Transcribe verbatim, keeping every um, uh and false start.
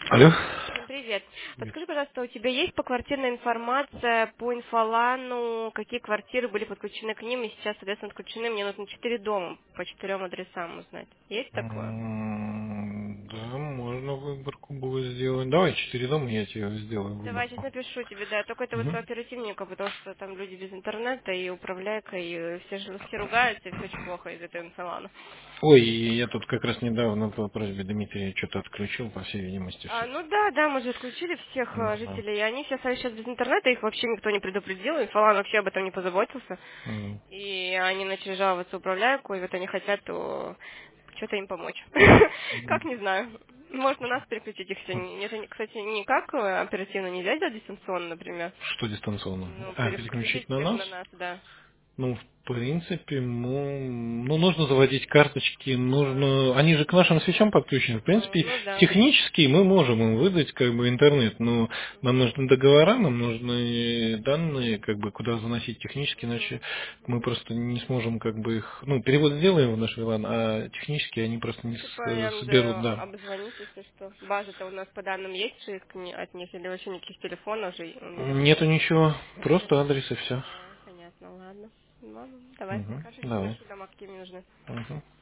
Алло. Всем привет. Привет. Подскажи, пожалуйста, у тебя есть поквартирная информация по инфолану, какие квартиры были подключены к ним, и сейчас, соответственно, отключены? Мне нужно четыре дома по четырем адресам узнать. Есть такое? М, Да, можно выборку будет сделать. Давай четыре дома, я тебе сделаю Давай, сейчас выборку. напишу тебе, да. Только это вот по Мгм. оперативнику, потому что там люди без интернета, и управляйка, и все, же- все ругаются, и все очень плохо из этого инфолана. Ой, и я тут как раз недавно по просьбе Дмитрия что-то отключил, по всей видимости, А, все. ну да, да, мы же отключили всех Ну э, да. жителей, и они все сейчас без интернета, их вообще никто не предупредил, инфолан вообще об этом не позаботился. М. И они начали жаловаться управляйку, и вот они хотят то что-то им помочь. Как, не знаю. Можно нас переключить их все. Это, кстати, никак э, оперативно нельзя сделать дистанционно, например. Что дистанционно? Ну, А, переключить переключить на всех нас? на нас, да. Ну, в принципе, ну, ну, нужно заводить карточки, А, нужно... Они же к нашим свечам подключены. В а, принципе, ну да. технически мы можем им выдать как бы интернет, но нам нужны договора, нам нужны данные, как бы, куда заносить технически, иначе мы просто не сможем как бы их... Ну, перевод сделаем в наш вилан, а технически они просто не Типа с- я буду соберут, да. обзвонить, если что. База-то у нас по данным есть же к ни- от них, или вообще никаких телефонов же у меня. Нету ничего, Нет? просто адрес и все. А, понятно, ладно. Ладно, давай, Угу, скажи, давай. какие дома, какие мне нужны. Угу.